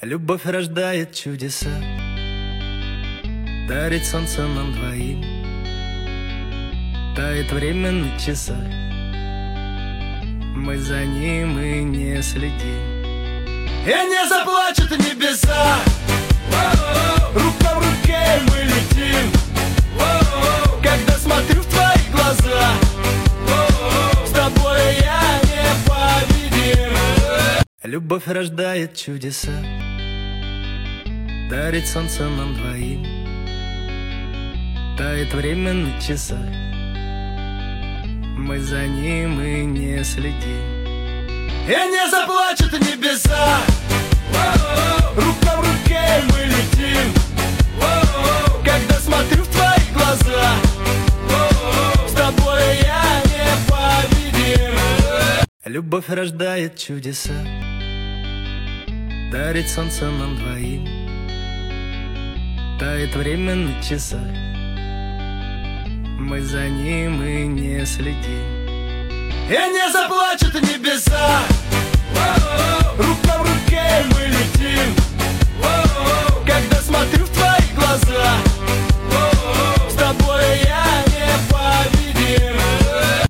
Любовь рождает чудеса, дарит солнце нам двоим, тает время на часах, мы за ним и не следим. И не заплачут небеса, рука в руке мы летим. Когда смотрю в твои глаза, с тобой я непобедим. Любовь рождает чудеса, дарит солнце нам двоим, тает время на часах, мы за ним и не следим. И не заплачут небеса, рука в руке мы летим. Когда смотрю в твои глаза, с тобой я непобедим. Любовь рождает чудеса, дарит солнце нам двоим, тает время на часах, мы за ним и не следим. И не заплачут небеса,